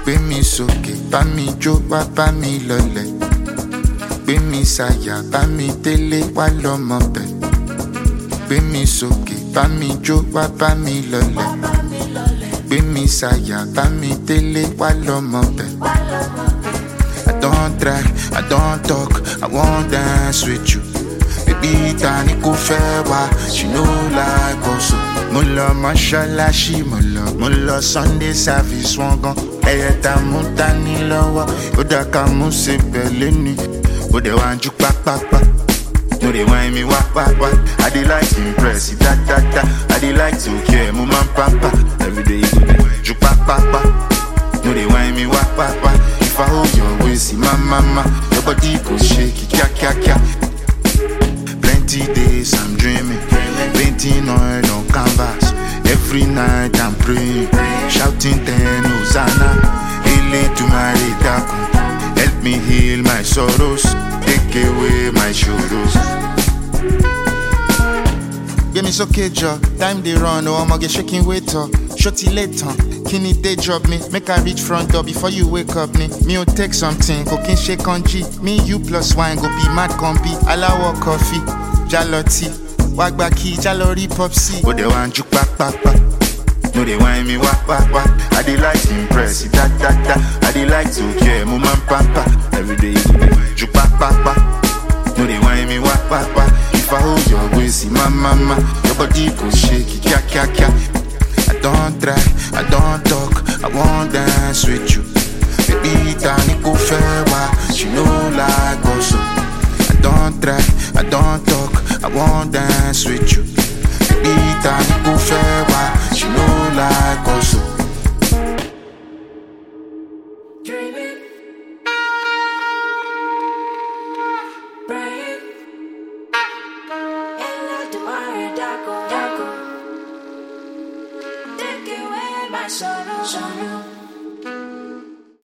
Gbé mi sókè, bá mi jó, wá bá mi lọlẹ̀. Gbé mi sáyà, bá mi délé, wá lọ́mọ bẹ̀. Gbé mi sókè, bá mi jó, wá bá mi lọlẹ̀. Gbé mi sáyà, bá mi délé, wá lọ́mọ bẹ̀. I don't try, I don't talk, I won't dance with you. Baby, tani kò fẹ́ wá, she no like us. Mo lọ mọ́ṣáláṣí, mo lọ Sunday service wọn gan. Ẹyẹ ta mú tani lọ́wọ́, ó dá ká mú ṣe bẹ̀lẹ́ ni. Ó dẹ̀ wá ń jú pápápá, no dey whine me wá. I dey like to impress you, da. I dey like to care, mo máa ń pampa. Everyday you go dey jú pápápá, no dey whine me wá. If I hold your waist, mama, your body go shake, kia. Plenty days I'm dreaming, painting oil on canvas. Every night I'm praying, shouting ten Hosanna. Ele to my redakun, help me heal my sorrows, take away my sorrows. Give me so job, time they run, oh I'ma get shaking weight up. Shorty later, kini day job me, make I reach front door before you wake up me. Me will take something, cooking shake on G. Me you plus wine go be mad combi. Alawa coffee, jaloti, wagbaki, jalori popsi. But they want you back. No they whine me wah. I dey like to impress you, da. I dey like to care, mo man pampa. Everyday you go dey you back. No they whine me wah. If I hold your waist, mama, your body go shake, kia. I don't try, I don't talk, I won't dance with you. Baby, tani kò fẹ́ wá, she no like us. I don't try, I don't talk, I won't dance with you. Baby, tani kò fẹ́ wá, she no like us. Dreaming, praying, and let the mind dark. Take away my sorrow.